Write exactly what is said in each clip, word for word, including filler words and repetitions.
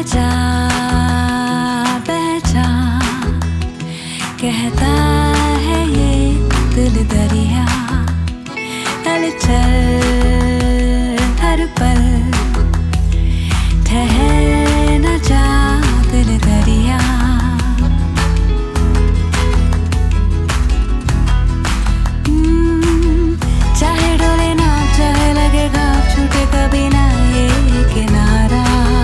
जा बह जा कहता है ये दिल दरिया, हलचल हर पल ठहर न जा दिल दरिया। चाहे डोले ना चाहे लगे घाव, छूटे कभी ना ये किनारा।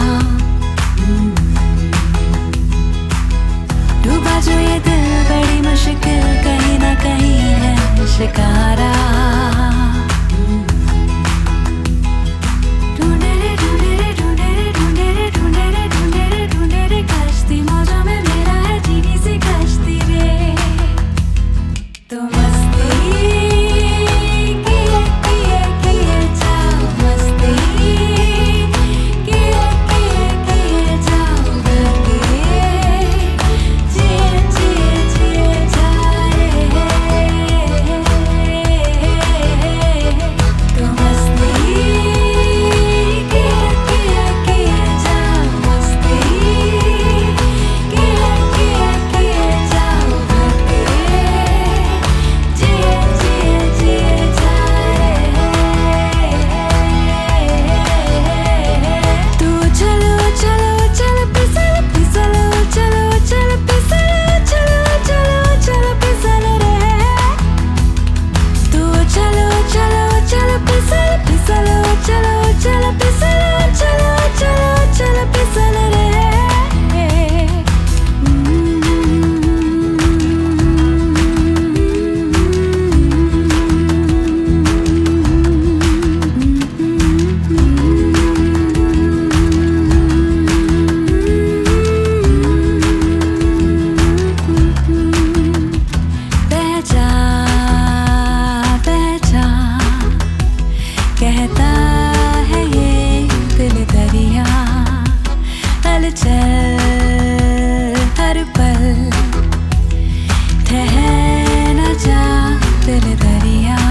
डूबा जो ये दिल बड़ी मुश्किल, कहीं ना कहीं है शिकारा। ढूंढे रे ढूंढे रे ढूंढे रे ढूंढे रे ढूंढे रे ढूंढे रे ढूंढे रे कश्ती, मौजों में मेरा है जीनी सी कश्ती रे। तो मस्ती किए किए किए जाओ, मस्ती किए किए किए जाओ, बल्कि जिए जिए जिए जाए। तो मस्ती किए किए किए जाओ, मस्ती किए किए किए जाओ, बल्कि जिए जिए जिए जाए। तू चलो चलो चल फिसल फिसल, चलो चल फिसल, चलो चलो चल फिसल रे। तू चलो चलो चल फिसल फिसल, चलो चल फिसल, चलो चलो चल फिसल रे। बह जा बह जा कहता है ये दिल दरिया, हलचल हर पल ठहर न जा दिल दरिया।